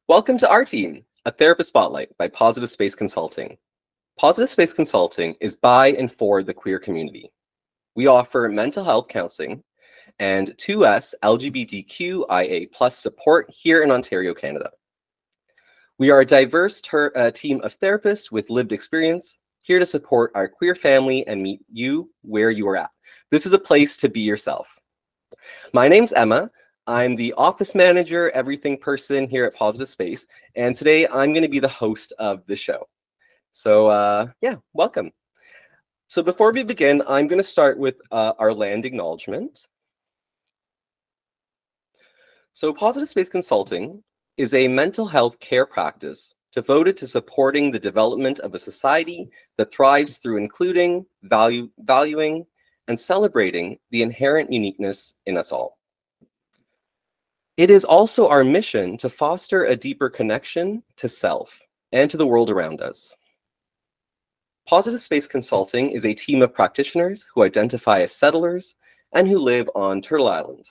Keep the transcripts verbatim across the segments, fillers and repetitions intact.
Welcome to our team, A Therapist Spotlight by Positive Space Consulting. Positive Space Consulting is by and for the queer community. We offer mental health counseling and two S L G B T Q I A plus support here in Ontario, Canada. We are a diverse uh, team of therapists with lived experience, here to support our queer family and meet you where you are at. This is a place to be yourself. My name's Emma. I'm the office manager, everything person here at Positive Space, and today I'm going to be the host of the show. So uh, yeah, welcome. So before we begin, I'm going to start with uh, our land acknowledgement. So Positive Space Consulting is a mental health care practice devoted to supporting the development of a society that thrives through including, value, valuing, and celebrating the inherent uniqueness in us all. It is also our mission to foster a deeper connection to self and to the world around us. Positive Space Consulting is a team of practitioners who identify as settlers and who live on Turtle Island.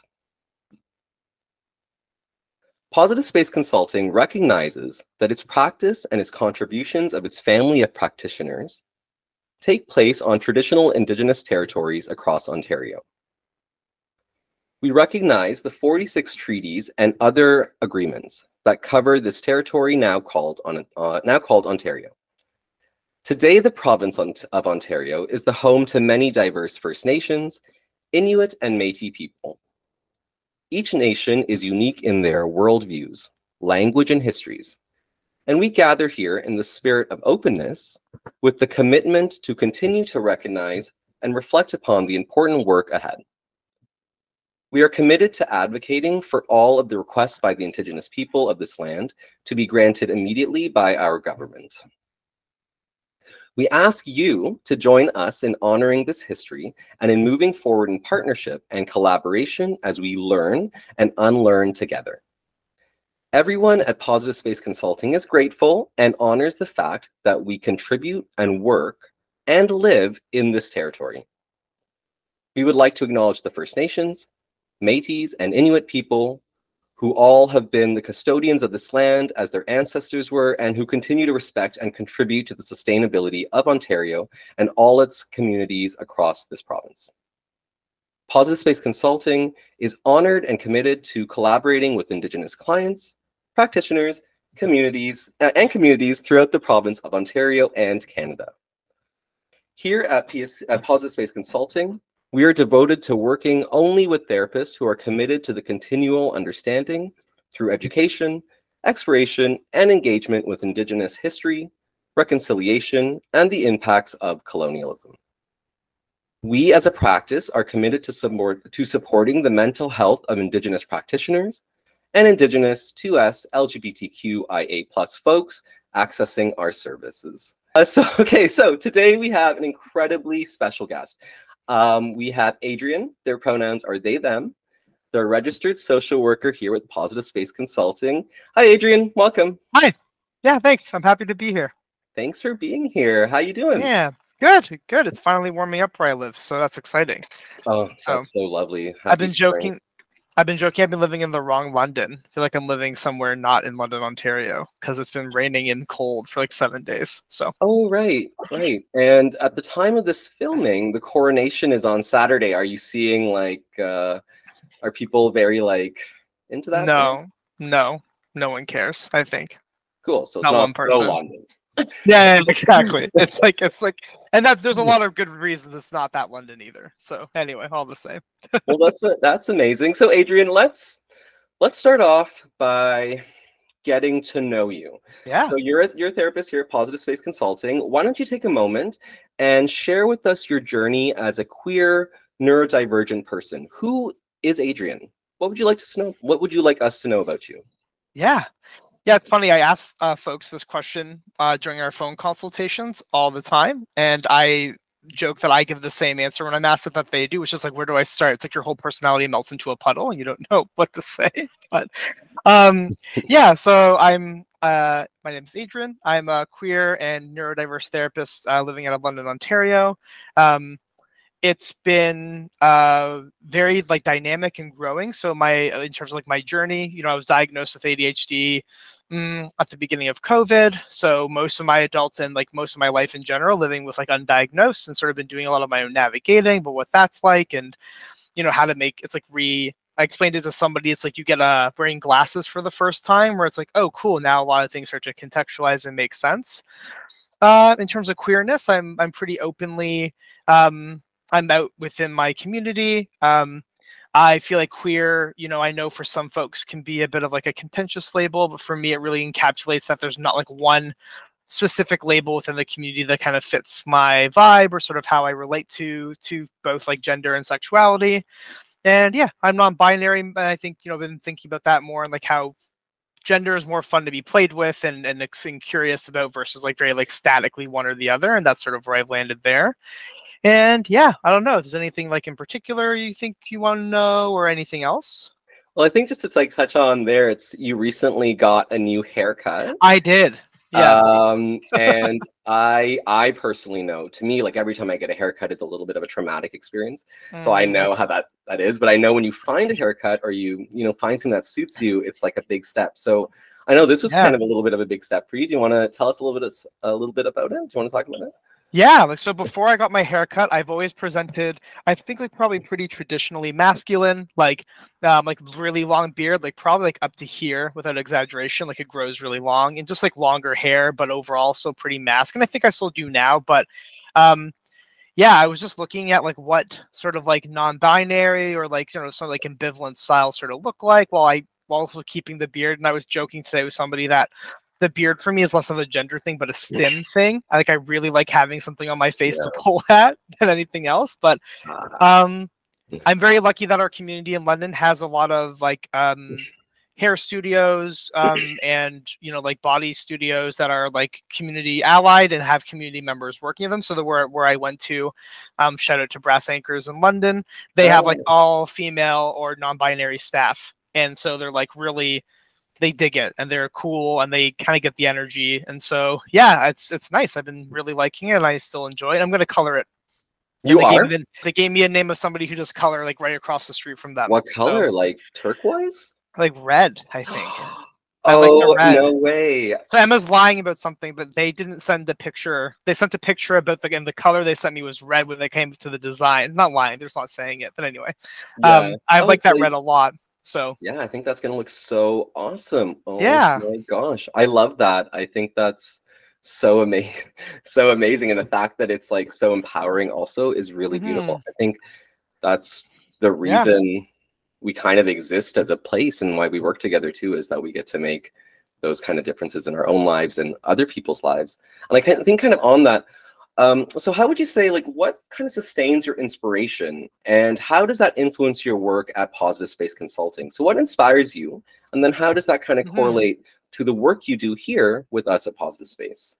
Positive Space Consulting recognizes that its practice and its contributions of its family of practitioners take place on traditional Indigenous territories across Ontario. We recognize the forty-six treaties and other agreements that cover this territory now called, on, uh, now called Ontario. Today, the province of Ontario is the home to many diverse First Nations, Inuit, and Métis people. Each nation is unique in their worldviews, language, and histories, and we gather here in the spirit of openness with the commitment to continue to recognize and reflect upon the important work ahead. We are committed to advocating for all of the requests by the Indigenous people of this land to be granted immediately by our government. We ask you to join us in honoring this history and in moving forward in partnership and collaboration as we learn and unlearn together. Everyone at Positive Space Consulting is grateful and honors the fact that we contribute and work and live in this territory. We would like to acknowledge the First Nations, Métis, and Inuit people who all have been the custodians of this land as their ancestors were and who continue to respect and contribute to the sustainability of Ontario and all its communities across this province. Positive Space Consulting is honored and committed to collaborating with Indigenous clients, practitioners, communities, uh, and communities throughout the province of Ontario and Canada. Here at, P S at Positive Space Consulting, we are devoted to working only with therapists who are committed to the continual understanding through education, exploration, and engagement with Indigenous history, reconciliation, and the impacts of colonialism. We as a practice are committed to, support, to supporting the mental health of Indigenous practitioners and Indigenous two S L G B T Q I A plus folks accessing our services. Uh, so, okay, so today we have an incredibly special guest. Um, we have Adrian. Their pronouns are they, them. They're a registered social worker here with Positive Space Consulting. Hi, Adrian. Welcome. Hi. Yeah, thanks. I'm happy to be here. Thanks for being here. How you doing? Yeah, good. Good. It's finally warming up where I live, so that's exciting. Oh, so, that's so lovely. Happy I've been spring. joking. I've been joking. I've been living in the wrong London. I feel like I'm living somewhere not in London, Ontario, because it's been raining and cold for like seven days. So. Oh, right, right. And at the time of this filming, the coronation is on Saturday. Are you seeing like, uh, are people very like into that? No, thing? no, no one cares. I think. Cool. So it's not, not one person. so London. Yeah, exactly. It's like it's like, and that there's a lot of good reasons it's not that London either. So anyway, all the same. Well, that's a, that's amazing. So Adrian, let's let's start off by getting to know you. Yeah. So you're a, you're a therapist here at Positive Space Consulting. Why don't you take a moment and share with us your journey as a queer neurodivergent person? Who is Adrian? What would you like to know? What would you like us to know about you? Yeah. Yeah, it's funny. I ask uh, folks this question uh, during our phone consultations all the time, and I joke that I give the same answer when I'm asked it that they do, which is like, where do I start? It's like your whole personality melts into a puddle, and you don't know what to say. But um, yeah, so I'm. Uh, my name is Adrian. I'm a queer and neurodiverse therapist uh, living out of London, Ontario. Um, it's been uh, very like dynamic and growing. So my, in terms of like my journey, you know, I was diagnosed with A D H D mm, at the beginning of COVID. So most of my adults and like most of my life in general, living with like undiagnosed, and sort of been doing a lot of my own navigating, but what that's like, and you know how to make it's like re. I explained it to somebody. It's like you get uh, wearing glasses for the first time, where it's like, oh, cool. Now a lot of things start to contextualize and make sense. Uh, in terms of queerness, I'm I'm pretty openly um, I'm out within my community. Um, I feel like queer, you know, I know for some folks can be a bit of like a contentious label, but for me, it really encapsulates that there's not like one specific label within the community that kind of fits my vibe or sort of how I relate to to both like gender and sexuality. And yeah, I'm non-binary, and I think, you know, I've been thinking about that more and like how gender is more fun to be played with and, and, and curious about versus like very like statically one or the other. And that's sort of where I've landed there. And yeah, I don't know if there's anything like in particular you think you want to know or anything else. Well, I think just to like touch on there, it's you recently got a new haircut. I did. Yes. Um, and I I personally know, to me, like every time I get a haircut is a little bit of a traumatic experience. Mm. So I know how that that is. But I know when you find a haircut or you you know find something that suits you, it's like a big step. So I know this was yeah. kind of a little bit of a big step for you. Do you want to tell us a little bit of, a little bit about it? Do you want to talk about it? Yeah, like so before I got my haircut, I've always presented, I think like probably pretty traditionally masculine, like um, like really long beard, like probably like up to here without exaggeration, like it grows really long and just like longer hair, but overall so pretty masculine. I think I still do now, but um, yeah, I was just looking at like what sort of like non-binary or like, you know, sort of like ambivalent style sort of look like while I while also keeping the beard. And I was joking today with somebody that the beard for me is less of a gender thing, but a stim thing. I like I really like having something on my face yeah. to pull at than anything else. But um, I'm very lucky that our community in London has a lot of like um, hair studios um, and you know like body studios that are like community allied and have community members working in them. So that where where I went to, um, shout out to Brass Anchors in London, they have like all female or non-binary staff, and so they're like really. They dig it and they're cool and they kind of get the energy. And so, yeah, it's it's nice. I've been really liking it and I still enjoy it. I'm going to color it. You they are? Gave me, they gave me a name of somebody who does color like right across the street from them. What color? So, like turquoise? Like red, I think. oh, I like red. No way. So Emma's lying about something, but they didn't send a picture. They sent a picture about the, and the color they sent me was red when they came to the design. Not lying. They're just not saying it. But anyway, yeah. um, I like that red a lot. So yeah, I think that's gonna look so awesome. Oh yeah. my gosh, I love that. I think that's so amazing, so amazing, and the fact that it's like so empowering also is really mm-hmm. beautiful. I think that's the reason yeah. we kind of exist as a place and why we work together too, is that we get to make those kind of differences in our own lives and other people's lives. And I kind of think kind of on that. Um, so how would you say, like, what kind of sustains your inspiration and how does that influence your work at Positive Space Consulting? So what inspires you? And then how does that kind of mm-hmm. correlate to the work you do here with us at Positive Space?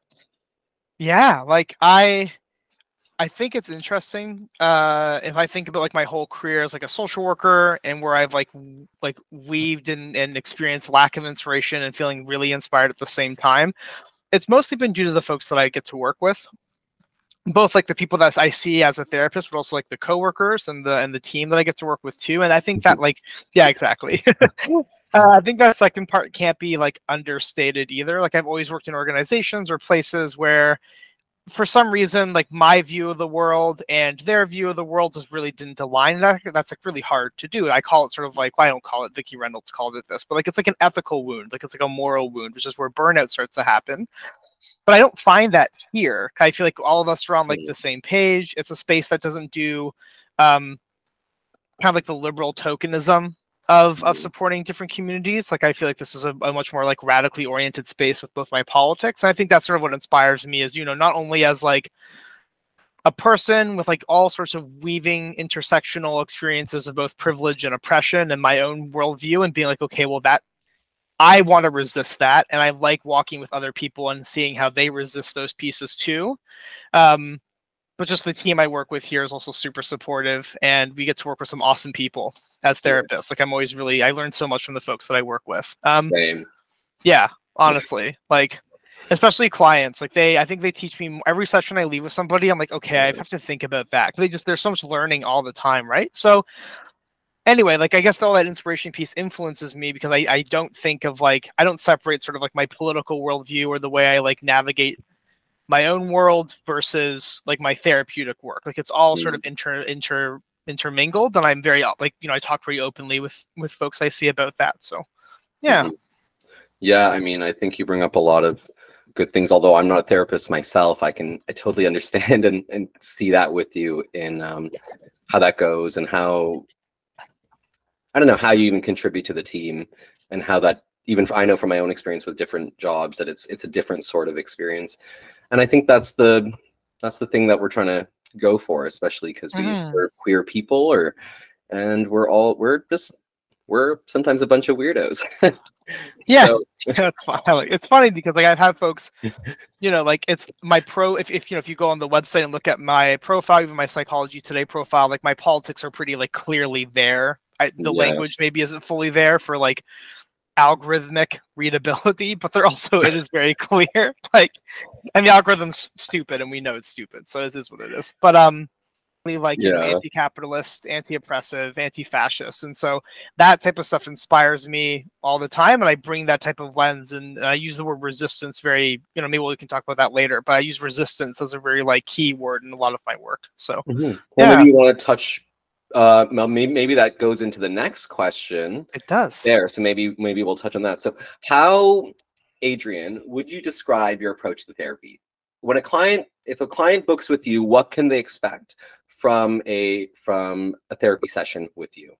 Yeah, like I, I think it's interesting. Uh, if I think about like my whole career as like a social worker and where I've like, like weaved in and experienced lack of inspiration and feeling really inspired at the same time. It's mostly been due to the folks that I get to work with, both like the people that I see as a therapist, but also like the coworkers and the and the team that I get to work with too. And I think that like, yeah, exactly. uh, I think that second part can't be like understated either. Like I've always worked in organizations or places where for some reason, like my view of the world and their view of the world just really didn't align. That that's like really hard to do. I call it sort of like, well, I don't call it, Vicki Reynolds called it this, but like it's like an ethical wound, like it's like a moral wound, which is where burnout starts to happen. But I don't find that here. I feel like all of us are on like the same page. It's a space that doesn't do um, kind of like the liberal tokenism of of supporting different communities. Like I feel like this is a, a much more like radically oriented space with both my politics. And I think that's sort of what inspires me is, you know, not only as like a person with like all sorts of weaving intersectional experiences of both privilege and oppression and my own worldview and being like, okay, well that I want to resist that. And I like walking with other people and seeing how they resist those pieces too. Um, but just the team I work with here is also super supportive and we get to work with some awesome people as therapists. Like I'm always really, I learn so much from the folks that I work with. Um, Same. Yeah, honestly, like, especially clients, like they, I think they teach me every session I leave with somebody. I'm like, okay, I have to think about that. They just, there's so much learning all the time. Right. So, anyway, like I guess all that inspiration piece influences me because I, I don't think of like I don't separate sort of like my political worldview or the way I like navigate my own world versus like my therapeutic work. Like it's all mm. sort of inter inter intermingled, and I'm very like you know I talk pretty openly with with folks I see about that. So yeah, mm-hmm. yeah. I mean, I think you bring up a lot of good things. Although I'm not a therapist myself, I can I totally understand and and see that with you in um, how that goes and how I don't know how you even contribute to the team and how that even I know from my own experience with different jobs that it's it's a different sort of experience. And I think that's the that's the thing that we're trying to go for, especially because we mm. serve queer people, or and we're all we're just we're sometimes a bunch of weirdos. Yeah, so. That's fun. It's funny because like I've had folks, you know, like it's my pro. If if you know if you go on the website and look at my profile, even my Psychology Today profile, like my politics are pretty like clearly there. I, the yeah. language maybe isn't fully there for like algorithmic readability, but they're also it is very clear. Like, and the algorithm's stupid, and we know it's stupid, so this is what it is. But um, like yeah. you know, anti-capitalist, anti-oppressive, anti-fascist, and so that type of stuff inspires me all the time, and I bring that type of lens, and, and I use the word resistance very, you know, maybe we can talk about that later, but I use resistance as a very like key word in a lot of my work. So, mm-hmm. well, yeah. maybe you want to touch. Uh, maybe maybe that goes into the next question. It does. There, so maybe maybe we'll touch on that. So, how, Adrian, would you describe your approach to therapy? When a client, if a client books with you, what can they expect from a from a therapy session with you?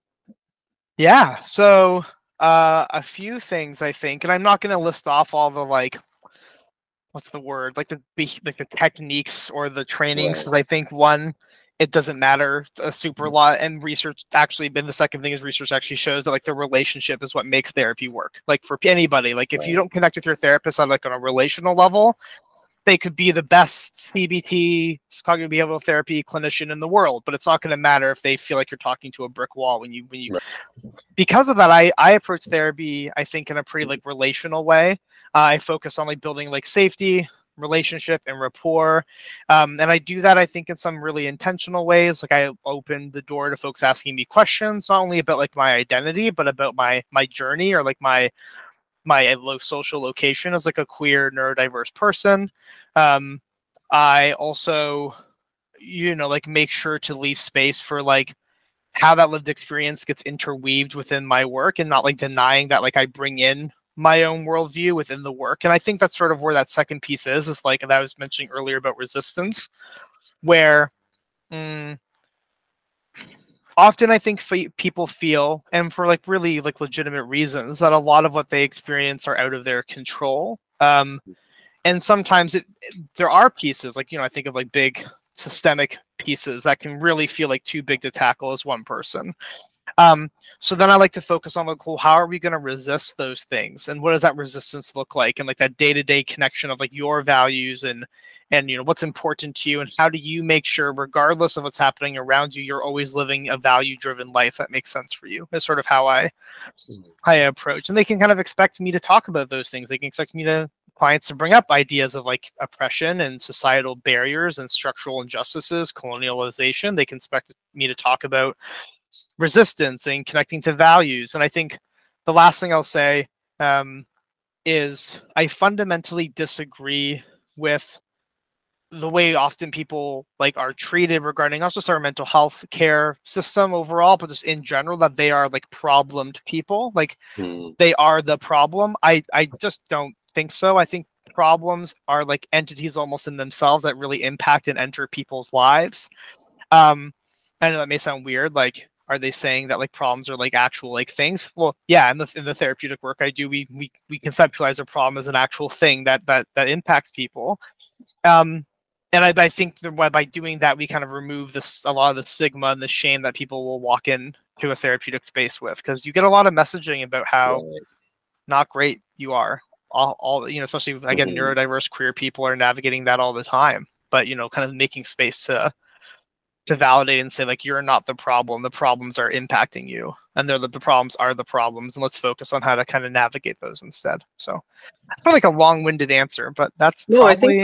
Yeah, so uh, a few things I think, and I'm not going to list off all the like, what's the word, like the like the techniques or the trainings. Because right. I think one. It doesn't matter a super lot, and research actually been the second thing is research actually shows that like the relationship is what makes therapy work. Like for anybody, like if right. you don't connect with your therapist on like on a relational level, they could be the best C B T, cognitive behavioral therapy clinician in the world, but it's not going to matter if they feel like you're talking to a brick wall when you when you. Right. Because of that, I I approach therapy I think in a pretty like relational way. Uh, I focus on like building like safety, relationship, and rapport, um, and I do that I think in some really intentional ways. Like I open the door to folks asking me questions, not only about like my identity, but about my my journey or like my my social location as like a queer neurodiverse person. Um, I also, you know, like make sure to leave space for like how that lived experience gets interweaved within my work, and not like denying that like I bring in my own worldview within the work. And I think that's sort of where that second piece is, is like that I was mentioning earlier about resistance, where mm, often I think f- people feel, and for like really like legitimate reasons, that a lot of what they experience are out of their control. Um, and sometimes it, it there are pieces like, you know, I think of like big systemic pieces that can really feel like too big to tackle as one person. Um, so then I like to focus on like, well, how are we going to resist those things? And what does that resistance look like? And like that day-to-day connection of like your values and, and, you know, what's important to you, and how do you make sure, regardless of what's happening around you, you're always living a value-driven life that makes sense for you. Is sort of how I, how I approach. And they can kind of expect me to talk about those things. They can expect me to clients to bring up ideas of like oppression and societal barriers and structural injustices, colonialization. They can expect me to talk about resistance and connecting to values. And I think the last thing I'll say um, is I fundamentally disagree with the way often people like are treated regarding not just our mental health care system overall, but just in general, that they are like problemed people. Like mm. they are the problem. I, I just don't think so. I think problems are like entities almost in themselves that really impact and enter people's lives. Um, I know that may sound weird. Like, are they saying that like problems are like actual like things? Well, yeah, in the in the therapeutic work I do, we we we conceptualize a problem as an actual thing that that that impacts people. Um, and I, I think that by doing that, we kind of remove this a lot of the stigma and the shame that people will walk in to a therapeutic space with, because you get a lot of messaging about how right. not great you are. All, all you know, especially again, mm-hmm. neurodiverse queer people are navigating that all the time. But you know, kind of making space to. to validate and say like, you're not the problem, the problems are impacting you, and they're the, the problems are the problems, and let's focus on how to kind of navigate those instead. So it's not like a long-winded answer, but that's no probably... I think that's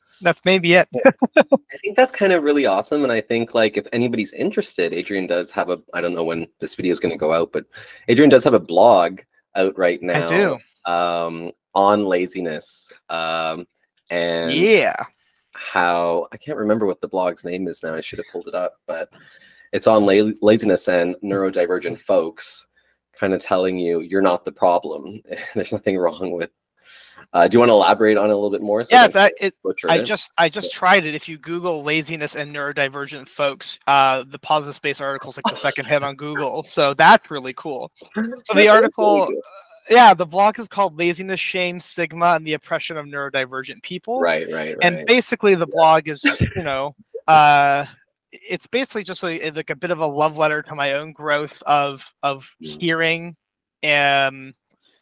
that's maybe it. I think that's kind of really awesome. And I think like if anybody's interested, Adrian does have a, I don't know when this video is going to go out, but Adrian does have a blog out right now. I do. Um, on laziness. Um, and yeah. how, I can't remember what the blog's name is now. I should have pulled it up, but it's on la laziness and neurodivergent folks, kind of telling you you're not the problem. There's nothing wrong with. Uh, do you want to elaborate on it a little bit more? So yes, I, it, I it? just I just tried it. If you Google laziness and neurodivergent folks, uh, the Positive Space article is like the second hit on Google. So that's really cool. So the article, really yeah, the blog is called "Laziness, Shame, Stigma, and the Oppression of Neurodivergent People." Right, right, right. And basically, the blog is, you know, uh, it's basically just a, like a bit of a love letter to my own growth of of hearing, um.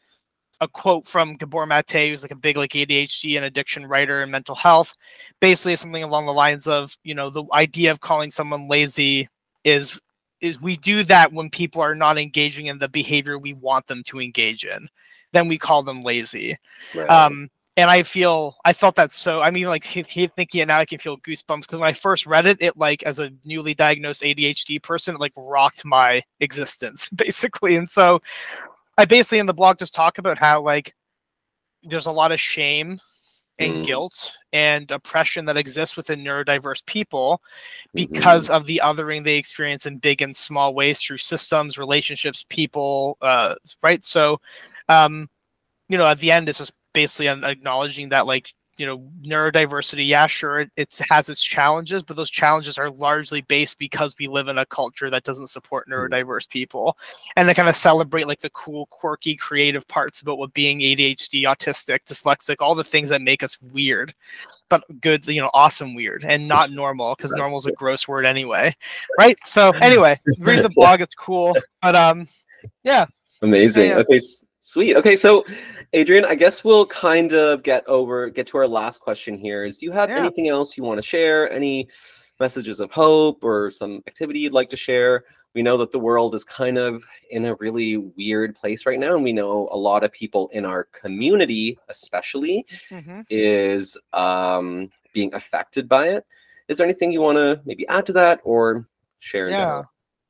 a quote from Gabor Mate, who's like a big like A D H D and addiction writer and mental health, basically something along the lines of, you know, the idea of calling someone lazy is is we do that when people are not engaging in the behavior we want them to engage in, then we call them lazy. Right. Um, and I feel I felt that so I mean like thinking it now I can feel goosebumps because when I first read it, it like as a newly diagnosed A D H D person, it like rocked my existence basically. And so I basically in the blog just talk about how like there's a lot of shame and mm. guilt and oppression that exists within neurodiverse people because mm-hmm. of the othering they experience in big and small ways through systems, relationships, people, uh, right? So, um, you know, at the end, it's just basically acknowledging that like, you know, neurodiversity, yeah, sure, it, it has its challenges, but those challenges are largely based because we live in a culture that doesn't support neurodiverse people. And they kind of celebrate like the cool, quirky, creative parts about what being A D H D, autistic, dyslexic, all the things that make us weird, but good, you know, awesome weird and not normal because normal is a gross word anyway. Right. So anyway, read the blog. It's cool. But um, yeah. Amazing. Yeah. Okay. Sweet. Okay, so Adrian, I guess we'll kind of get over, get to our last question here. Is do you have yeah. anything else you want to share? Any messages of hope or some activity you'd like to share? We know that the world is kind of in a really weird place right now, and we know a lot of people in our community, especially, mm-hmm. is um, being affected by it. Is there anything you want to maybe add to that or share? Yeah.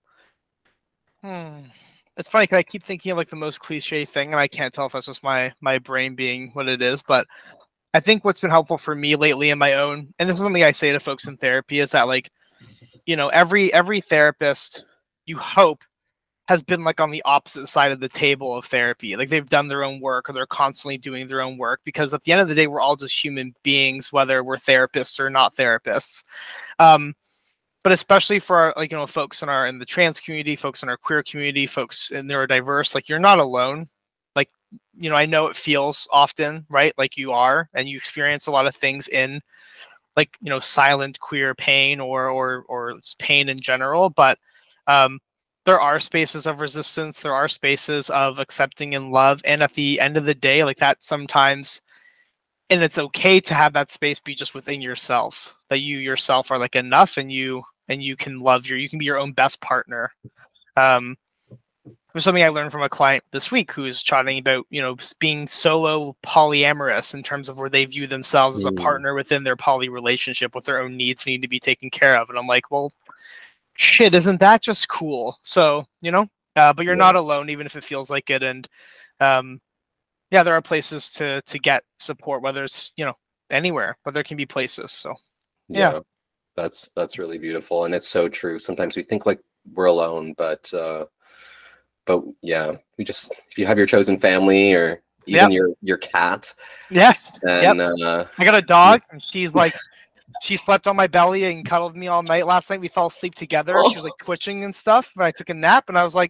Hmm. It's funny because I keep thinking of like the most cliche thing, and I can't tell if that's just my my brain being what it is. But I think what's been helpful for me lately in my own, and this is something I say to folks in therapy, is that like, you know, every every therapist you hope has been like on the opposite side of the table of therapy. Like they've done their own work or they're constantly doing their own work because at the end of the day, we're all just human beings, whether we're therapists or not therapists. Um, But especially for our, like, you know, folks in our, in the trans community, folks in our queer community, folks in neurodiverse, like you're not alone. Like, you know, I know it feels often, right? Like you are, and you experience a lot of things in like, you know, silent queer pain or, or, or pain in general. But um, there are spaces of resistance. There are spaces of accepting and love. And at the end of the day, like that sometimes, and it's okay to have that space be just within yourself, that you yourself are like enough and you, and you can love your, you can be your own best partner. Um, there's something I learned from a client this week who's chatting about, you know, being solo polyamorous in terms of where they view themselves as a partner within their poly relationship with their own needs need to be taken care of. And I'm like, well, shit, isn't that just cool? So, you know, uh, but you're yeah. not alone, even if it feels like it. And um, yeah, there are places to, to get support, whether it's, you know, anywhere, but there can be places. So, yeah. yeah. That's that's really beautiful, and it's so true. Sometimes we think like we're alone, but uh, but yeah, we just if you have your chosen family or even yep. your your cat. Yes. Then, yep. uh, I got a dog, and she's like, she slept on my belly and cuddled me all night last night. We fell asleep together. Oh. She was like twitching and stuff, and I took a nap, and I was like,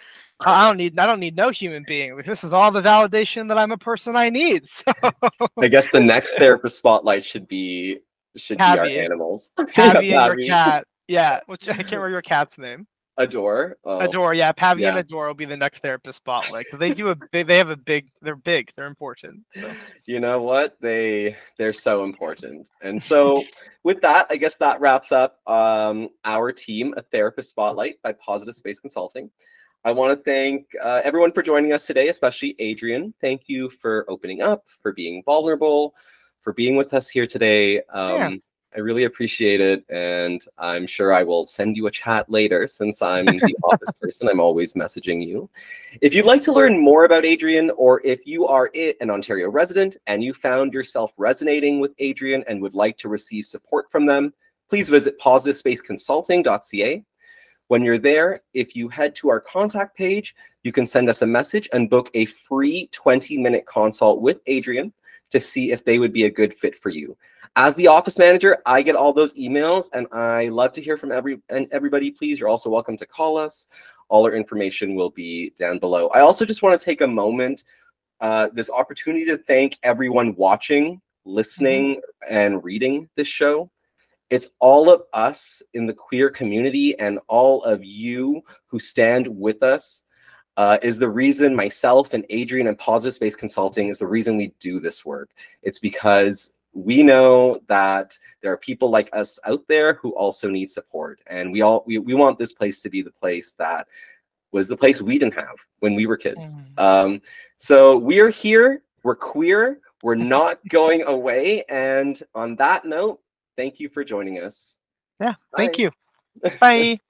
I don't need I don't need no human being. This is all the validation that I'm a person I need. So. I guess the next therapist spotlight should be. Should Pavi. be our animals. Pavi yeah, and your cat. Yeah. Which I can't remember your cat's name. Adore. Oh. Adore, yeah. Pavi yeah. and Adore will be the next therapist spotlight. So they do a they, they have a big they're big. They're important. So you know what? They they're so important. And so with that, I guess that wraps up um our team, A Therapist Spotlight by Positive Space Consulting. I want to thank uh, everyone for joining us today, especially Adrian. Thank you for opening up, for being vulnerable, for being with us here today. Um, Yeah. I really appreciate it, and I'm sure I will send you a chat later since I'm the office person. I'm always messaging you. If you'd like to learn more about Adrian, or if you are an Ontario resident and you found yourself resonating with Adrian and would like to receive support from them, please visit positive space consulting dot c a. When you're there, if you head to our contact page, you can send us a message and book a free twenty minute consult with Adrian to see if they would be a good fit for you. As the office manager, I get all those emails, and I love to hear from every and everybody. Please, you're also welcome to call us. All our information will be down below. I also just want to take a moment, uh, this opportunity to thank everyone watching, listening, mm-hmm. and reading this show. It's all of us in the queer community and all of you who stand with us uh, is the reason myself and Adrian and Positive Space Consulting is the reason we do this work. It's because we know that there are people like us out there who also need support. And we all we, we want this place to be the place that was the place we didn't have when we were kids. Mm. Um, so we're here, we're queer, we're not going away. And on that note, thank you for joining us. Yeah, thank Bye. you. Bye.